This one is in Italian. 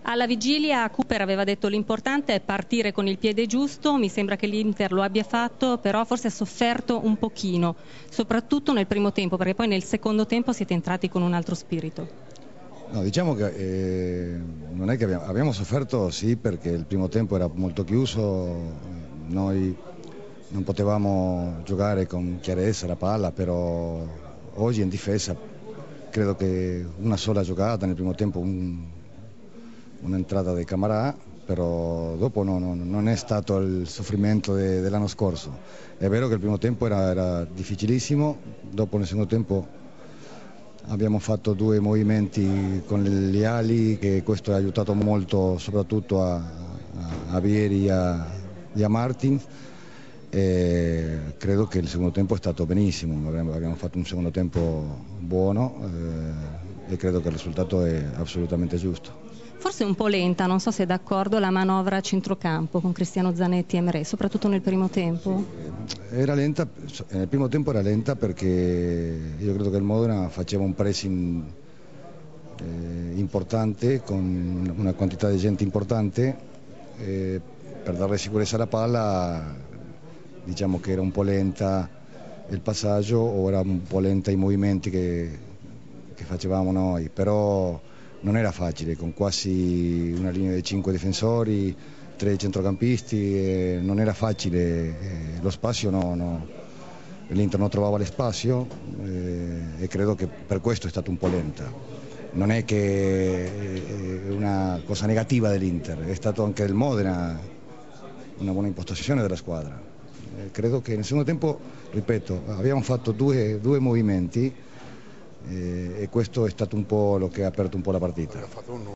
Alla vigilia Cooper aveva detto l'importante è partire con il piede giusto, mi sembra che l'Inter lo abbia fatto, però forse ha sofferto un pochino, soprattutto nel primo tempo, perché poi nel secondo tempo siete entrati con un altro spirito. No, diciamo che non è che abbiamo sofferto, sì, perché il primo tempo era molto chiuso, noi non potevamo giocare con chiarezza la palla, però oggi in difesa credo che una sola giocata nel primo tempo, un'entrata di Camarà, però dopo non è stato il soffrimento dell'anno scorso. È vero che il primo tempo era difficilissimo, dopo nel secondo tempo abbiamo fatto due movimenti con gli ali, che questo ha aiutato molto soprattutto a Vieri e a Martin, e credo che il secondo tempo è stato benissimo, abbiamo fatto un secondo tempo buono e credo che il risultato è assolutamente giusto. Forse un po' lenta, non so se è d'accordo, la manovra a centrocampo con Cristiano Zanetti e Emre, soprattutto nel primo tempo? Era lenta, nel primo tempo era lenta perché io credo che il Modena faceva un pressing importante con una quantità di gente importante, per dare sicurezza alla palla diciamo che era un po' lenta il passaggio o era un po' lenta i movimenti che facevamo noi, però non era facile, con quasi una linea di 5 difensori, 3 centrocampisti, non era facile, lo spazio l'Inter non trovava l'espazio e credo che per questo è stato un po' lenta. Non è che è una cosa negativa dell'Inter, è stato anche del Modena una buona impostazione della squadra. Credo che nel secondo tempo, ripeto, abbiamo fatto due movimenti e questo è stato un po' lo che ha aperto un po' la partita.